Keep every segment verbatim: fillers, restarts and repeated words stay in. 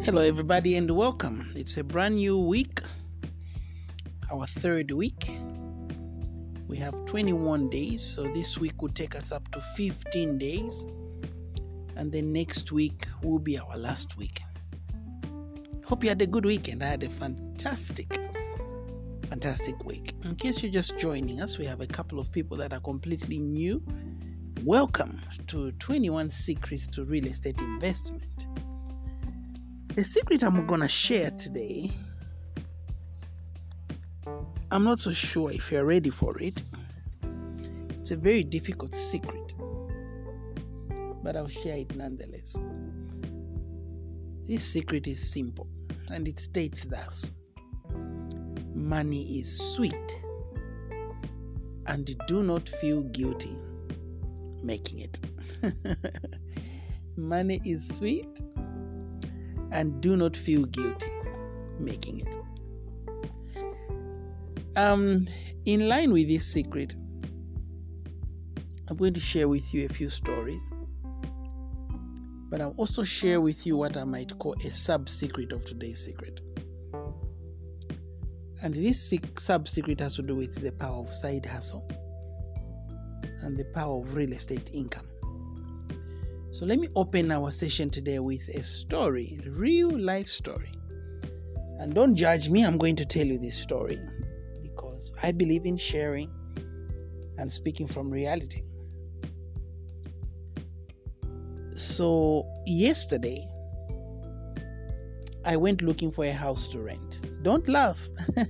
Hello, everybody, and welcome. It's a brand new week, our third week. We have twenty-one days, so this week will take us up to fifteen days, and then next week will be our last week. Hope you had a good weekend. I had a fantastic, fantastic week. In case you're just joining us, we have a couple of people that are completely new. Welcome to twenty-one Secrets to Real Estate Investment. The secret I'm going to share today, I'm not so sure if you're ready for it. It's a very difficult secret, but I'll share it nonetheless. This secret is simple, and it states thus: money is sweet, and do not feel guilty making it. Money is sweet, and do not feel guilty making it. Um, in line with this secret, I'm going to share with you a few stories, but I'll also share with you what I might call a sub-secret of today's secret. And this sub-secret has to do with the power of side hustle and the power of real estate income. So let me open our session today with a story, a real life story. And don't judge me, I'm going to tell you this story because I believe in sharing and speaking from reality. So yesterday, I went looking for a house to rent. Don't laugh.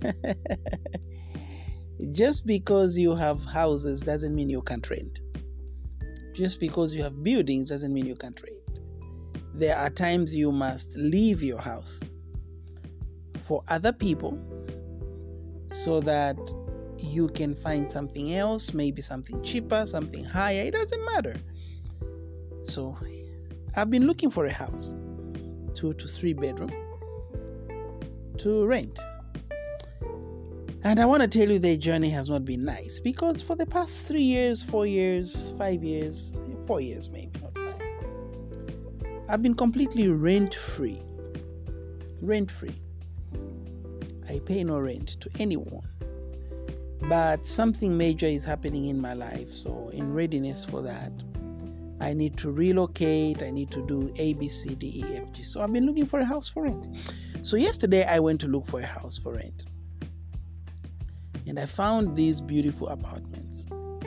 Just because you have houses doesn't mean you can't rent. Just because you have buildings doesn't mean you can't rent. There are times you must leave your house for other people so that you can find something else, maybe something cheaper, something higher. It doesn't matter. So I've been looking for a house, two to three bedroom, to rent. And I want to tell you the journey has not been nice because for the past three years, four years, five years, four years maybe, not five, I've been completely rent-free. Rent-free. I pay no rent to anyone. But something major is happening in my life, so in readiness for that, I need to relocate, I need to do A, B, C, D, E, F, G. So I've been looking for a house for rent. So yesterday I went to look for a house for rent. And I found these beautiful apartments.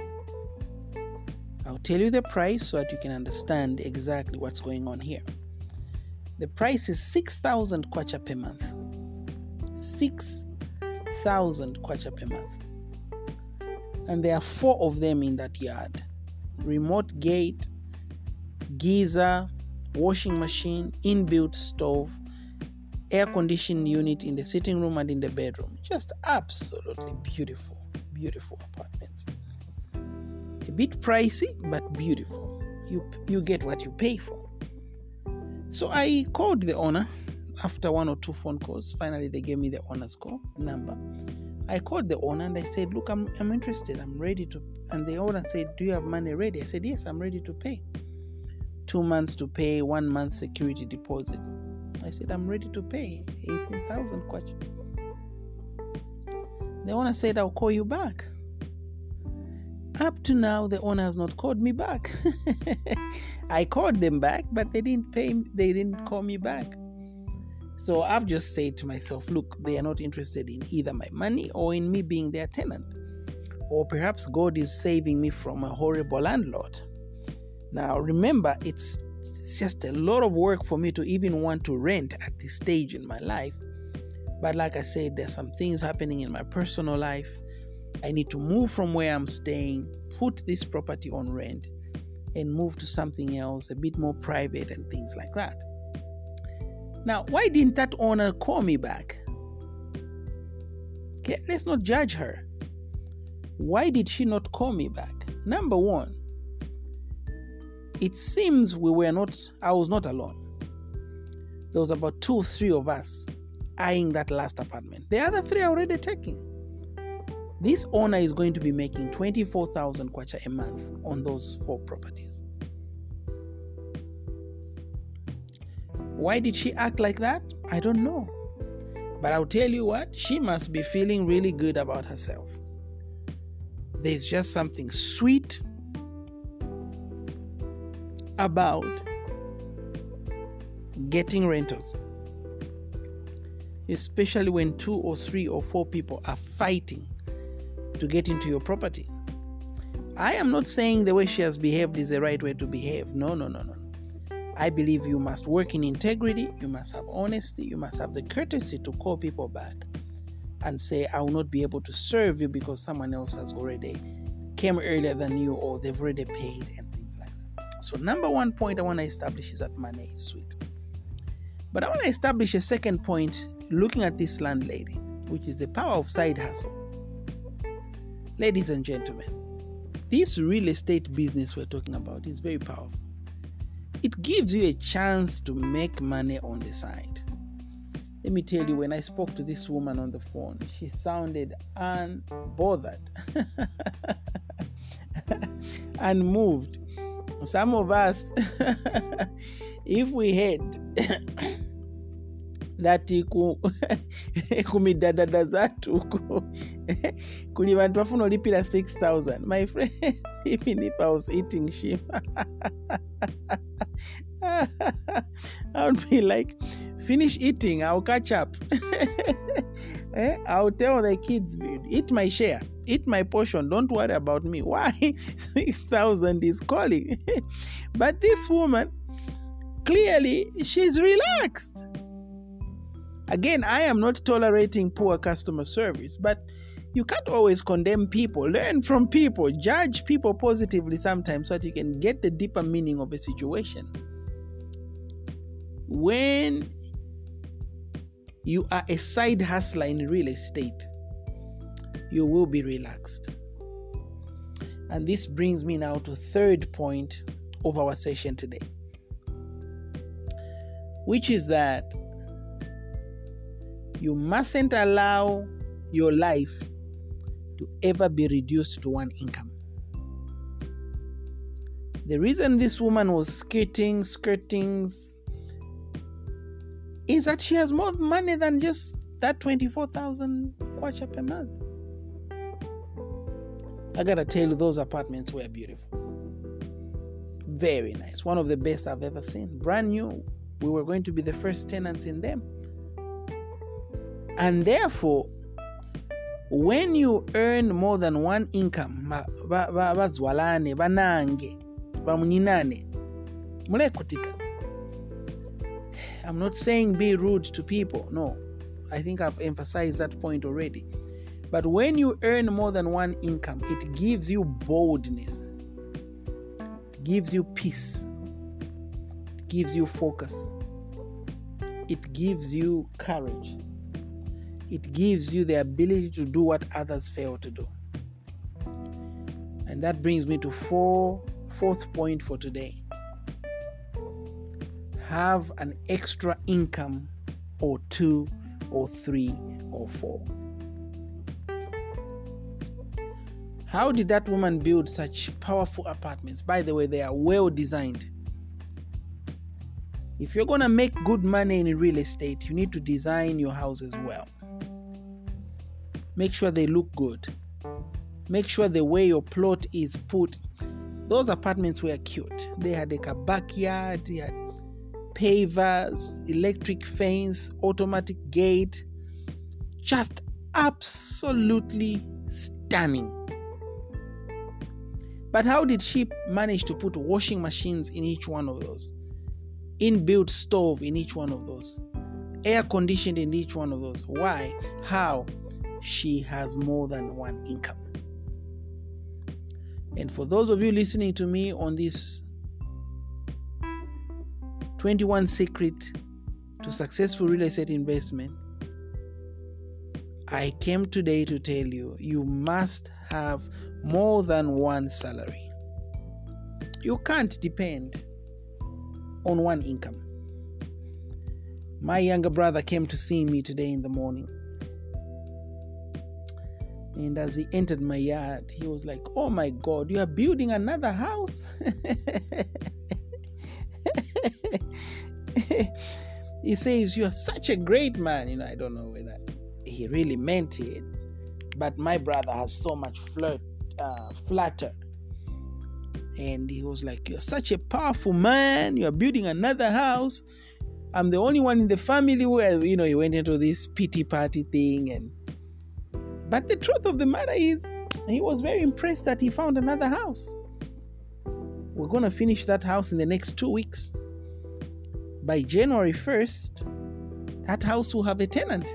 I'll tell you the price so that you can understand exactly what's going on here. The price is six thousand kwacha per month. six thousand kwacha per month. And there are four of them in that yard. Remote gate, geyser, washing machine, inbuilt stove, air conditioned unit in the sitting room and in the bedroom. Just absolutely beautiful, beautiful apartments. A bit pricey, but beautiful. You you get what you pay for. So I called the owner after one or two phone calls. Finally, they gave me the owner's call number. I called the owner and I said, look, I'm I'm interested. I'm ready to. And the owner said, do you have money ready? I said, yes, I'm ready to pay. Two months to pay, one month security deposit. I said, I'm ready to pay eighteen thousand kwacha. The owner said, I'll call you back. Up to now, the owner has not called me back. I called them back, but they didn't pay. They didn't call me back. So I've just said to myself, look, they are not interested in either my money or in me being their tenant. Or perhaps God is saving me from a horrible landlord. Now, remember, it's It's just a lot of work for me to even want to rent at this stage in my life. But like I said, there's some things happening in my personal life. I need to move from where I'm staying, put this property on rent, and move to something else, a bit more private and things like that. Now, why didn't that owner call me back? Okay, let's not judge her. Why did she not call me back? Number one, it seems we were not, I was not alone. There was about two, three of us eyeing that last apartment. The other three are already taking. This owner is going to be making twenty-four thousand kwacha a month on those four properties. Why did she act like that? I don't know. But I'll tell you what, she must be feeling really good about herself. There's just something sweet about getting rentals, especially when two or three or four people are fighting to get into your property. I am not saying the way she has behaved is the right way to behave. No, no, no, no. I believe you must work in integrity, you must have honesty, you must have the courtesy to call people back and say, I will not be able to serve you because someone else has already came earlier than you, or they've already paid, and things like that. So number one point I want to establish is that money is sweet. But I want to establish a second point looking at this landlady, which is the power of side hustle. Ladies and gentlemen, this real estate business we're talking about is very powerful. It gives you a chance to make money on the side. Let me tell you, when I spoke to this woman on the phone, she sounded unbothered, unmoved. Some of us, if we had that kumidadada zatu kuli bantu bafuna olipira six thousand, my friend, even if I was eating shima, I would be like, finish eating, I'll catch up. eh? I'll tell the kids, eat my share, eat my portion, don't worry about me. Why? six thousand is calling. But this woman, clearly, she's relaxed. Again, I am not tolerating poor customer service, but you can't always condemn people. Learn from people. Judge people positively sometimes so that you can get the deeper meaning of a situation. When you are a side hustler in real estate, you will be relaxed. And this brings me now to the third point of our session today, which is that you mustn't allow your life to ever be reduced to one income. The reason this woman was skirting, skirting, is that she has more money than just that twenty-four thousand kwacha per month. I gotta tell you, those apartments were beautiful. Very nice. One of the best I've ever seen. Brand new. We were going to be the first tenants in them. And therefore, when you earn more than one income, bazwalane, banange, bamuninane, mulekutika. I'm not saying be rude to people. No, I think I've emphasized that point already. But when you earn more than one income, it gives you boldness. It gives you peace. It gives you focus. It gives you courage. It gives you the ability to do what others fail to do. And that brings me to four, fourth point for today. Have an extra income or two or three or four. How did that woman build such powerful apartments? By the way, they are well designed. If you're going to make good money in real estate, you need to design your houses well. Make sure they look good. Make sure the way your plot is put. Those apartments were cute. They had like a backyard, they had pavers, electric fence, automatic gate. Just absolutely stunning. But how did she manage to put washing machines in each one of those? Inbuilt stove in each one of those? Air conditioned in each one of those? Why? How? She has more than one income. And for those of you listening to me on this twenty-one Secret to Successful Real Estate Investment, I came today to tell you, you must have more than one salary. You can't depend on one income. My younger brother came to see me today in the morning. And as he entered my yard, he was like, oh my God, you are building another house? he says, "You are such a great man." You know, I don't know whether he really meant it, but my brother has so much flirt, uh, flatter. And he was like, "You're such a powerful man. You're building another house. I'm the only one in the family where," you know, he went into this pity party thing. And but the truth of the matter is, he was very impressed that he found another house. We're going to finish that house in the next two weeks. By January first, that house will have a tenant.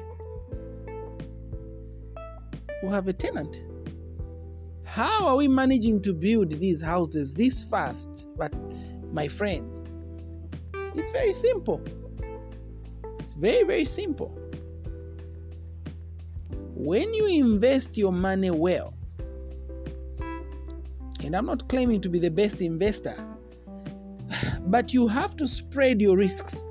We'll have a tenant. How are we managing to build these houses this fast? But my friends, it's very simple. It's very, very simple. When you invest your money well, and I'm not claiming to be the best investor, but you have to spread your risks.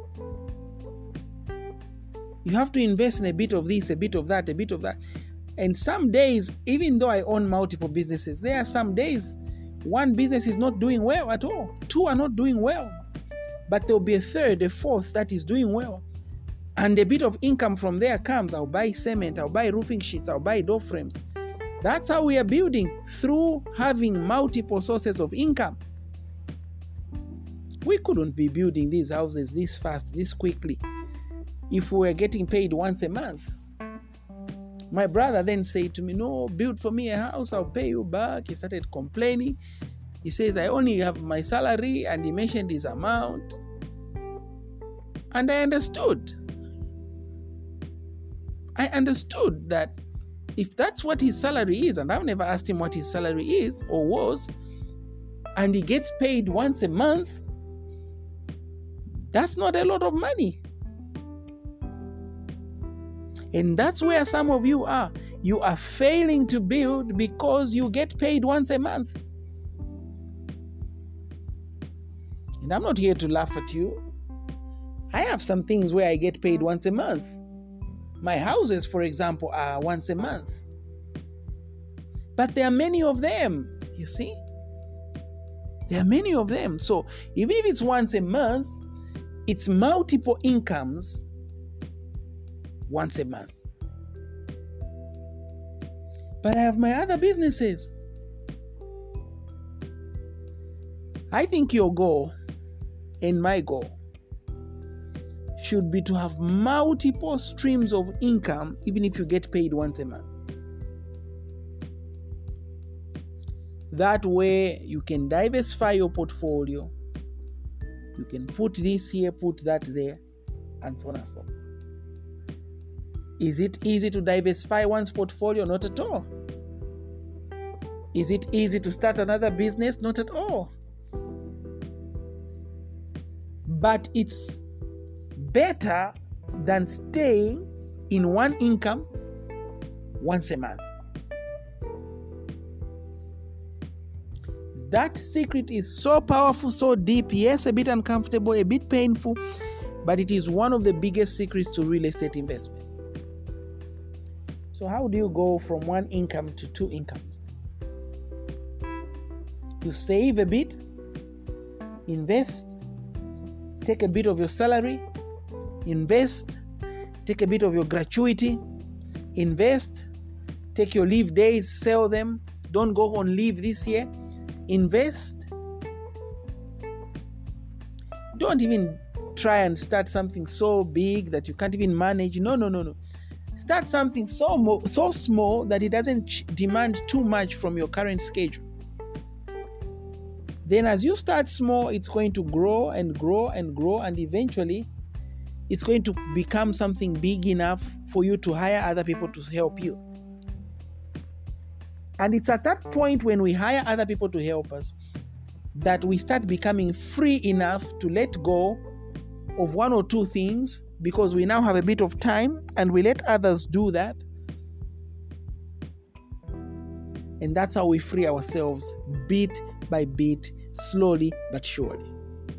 You have to invest in a bit of this, a bit of that, a bit of that. And some days, even though I own multiple businesses, there are some days one business is not doing well at all. Two are not doing well. But there'll be a third, a fourth that is doing well. And a bit of income from there comes. I'll buy cement, I'll buy roofing sheets, I'll buy door frames. That's how we are building, through having multiple sources of income. We couldn't be building these houses this fast, this quickly, if we were getting paid once a month. My brother then said to me, "No, build for me a house, I'll pay you back." He started complaining. He says, "I only have my salary," and he mentioned his amount. And I understood. I understood that if that's what his salary is, and I've never asked him what his salary is or was, and he gets paid once a month, that's not a lot of money. And that's where some of you are. You are failing to build because you get paid once a month. And I'm not here to laugh at you. I have some things where I get paid once a month. My houses, for example, are once a month. But there are many of them, you see? There are many of them. So even if it's once a month, it's multiple incomes once a month. But I have my other businesses. I think your goal and my goal should be to have multiple streams of income, even if you get paid once a month. That way you can diversify your portfolio. You can put this here, put that there, and so on and so forth. Is it easy to diversify one's portfolio? Not at all. Is it easy to start another business? Not at all. But it's better than staying in one income once a month. That secret is so powerful, so deep, yes, a bit uncomfortable, a bit painful, but it is one of the biggest secrets to real estate investment. So how do you go from one income to two incomes? You save a bit, invest, take a bit of your salary, invest, take a bit of your gratuity, invest, take your leave days, sell them, don't go on leave this year, invest. Don't even try and start something so big that you can't even manage. No, no, no, no. Start something so mo- so small that it doesn't ch- demand too much from your current schedule. Then as you start small, it's going to grow and grow and grow, and eventually it's going to become something big enough for you to hire other people to help you. And it's at that point, when we hire other people to help us, that we start becoming free enough to let go of one or two things, because we now have a bit of time, and we let others do that. And that's how we free ourselves, bit by bit, slowly but surely.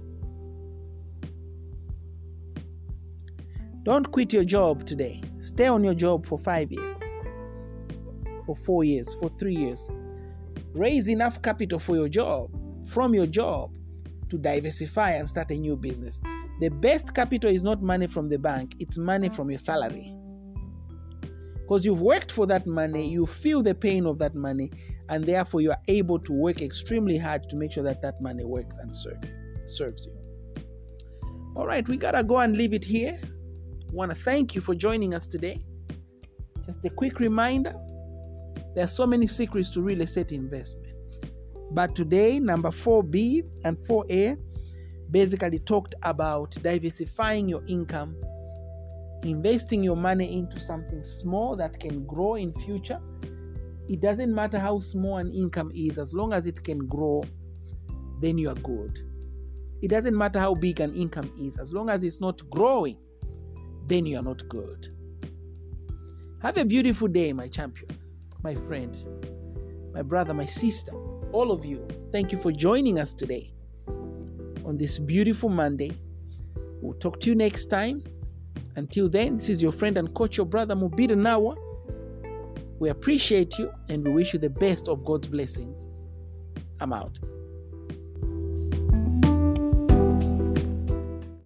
Don't quit your job today. Stay on your job for five years, for four years, for three years. Raise enough capital for your job, from your job, to diversify and start a new business. The best capital is not money from the bank, it's money from your salary. Because you've worked for that money, you feel the pain of that money, and therefore you are able to work extremely hard to make sure that that money works and serve you, serves you. All right, we gotta go and leave it here. I want to thank you for joining us today. Just a quick reminder, there are so many secrets to real estate investment. But today, number four B and four A basically talked about diversifying your income, investing your money into something small that can grow in future. It doesn't matter how small an income is, as long as it can grow, then you are good. It doesn't matter how big an income is, as long as it's not growing, then you are not good. Have a beautiful day, my champion, my friend, my brother, my sister, all of you. Thank you for joining us today on this beautiful Monday. We'll talk to you next time. Until then, this is your friend and coach, your brother Mubida Nawa. We appreciate you and we wish you the best of God's blessings. I'm out.